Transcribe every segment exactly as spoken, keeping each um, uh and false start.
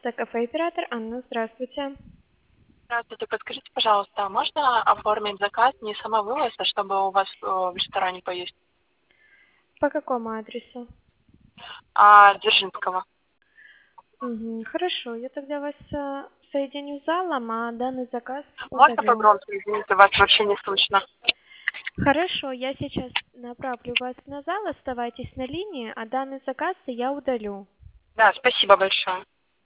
пожалуйста, кафе-оператор Анна, здравствуйте. Здравствуйте, подскажите, пожалуйста, можно оформить заказ не самовывоз, а чтобы у вас э, в ресторане поесть? По какому адресу? А, Дзержинского. Угу, хорошо, я тогда вас э, соединю с залом, а данный заказ Можно удалю. погромче, извините, вас вообще не слышно. Хорошо, я сейчас направлю вас на зал, оставайтесь на линии, а данный заказ я удалю. Да, спасибо большое.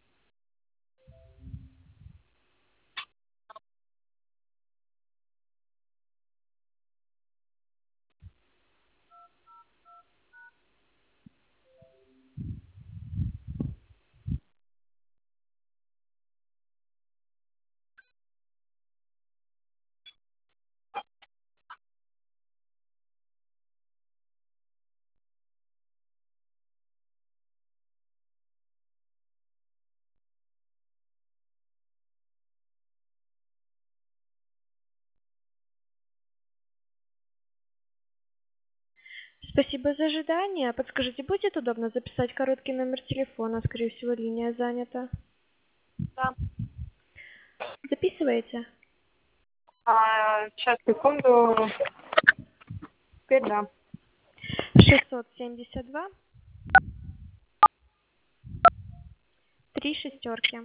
Спасибо за ожидание. Подскажите, будет удобно записать короткий номер телефона? Скорее всего, линия занята. Да. Записываете? А, сейчас, секунду. Теперь да. шестьсот семьдесят два три шестерки.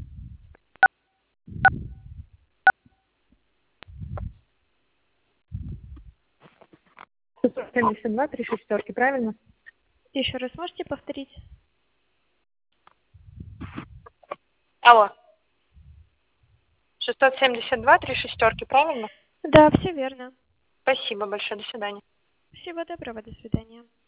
шестьсот семьдесят два, три шестерки, правильно? Еще раз можете повторить? Алло. шестьсот семьдесят два, три шестерки, правильно? Да, все верно. Спасибо большое, до свидания. Всего доброго, до свидания.